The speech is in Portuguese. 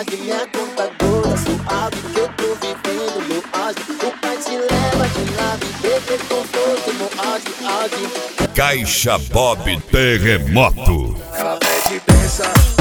pague minha conta toda. Suave que eu tô vivendo meu auge. O pai te leva de nave, bebê conforto no auge. Caixa Bob Terremoto. Ela pede benção.